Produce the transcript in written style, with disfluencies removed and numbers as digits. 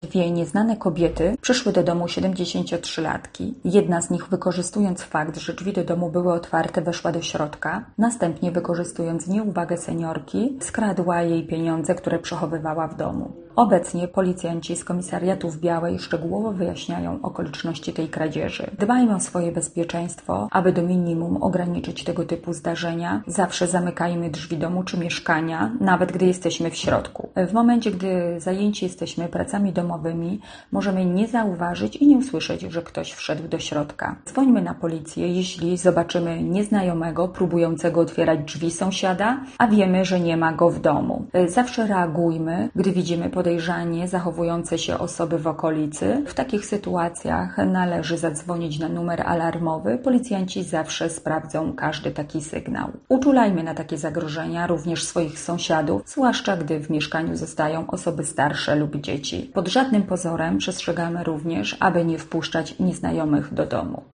Dwie nieznane kobiety przyszły do domu 73-latki. Jedna z nich, wykorzystując fakt, że drzwi do domu były otwarte, weszła do środka. Następnie, wykorzystując nieuwagę seniorki, skradła jej pieniądze, które przechowywała w domu. Obecnie policjanci z komisariatu w Białej szczegółowo wyjaśniają okoliczności tej kradzieży. Dbajmy o swoje bezpieczeństwo, aby do minimum ograniczyć tego typu zdarzenia. Zawsze zamykajmy drzwi domu czy mieszkania, nawet gdy jesteśmy w środku. W momencie, gdy zajęci jesteśmy pracami domowymi, możemy nie zauważyć i nie usłyszeć, że ktoś wszedł do środka. Dzwońmy na policję, jeśli zobaczymy nieznajomego próbującego otwierać drzwi sąsiada, a wiemy, że nie ma go w domu. Zawsze reagujmy, gdy widzimy podejrzanie zachowujące się osoby w okolicy. W takich sytuacjach należy zadzwonić na numer alarmowy. Policjanci zawsze sprawdzą każdy taki sygnał. Uczulajmy na takie zagrożenia również swoich sąsiadów, zwłaszcza gdy w mieszkaniu zostają osoby starsze lub dzieci. Pod żadnym pozorem przestrzegamy również, aby nie wpuszczać nieznajomych do domu.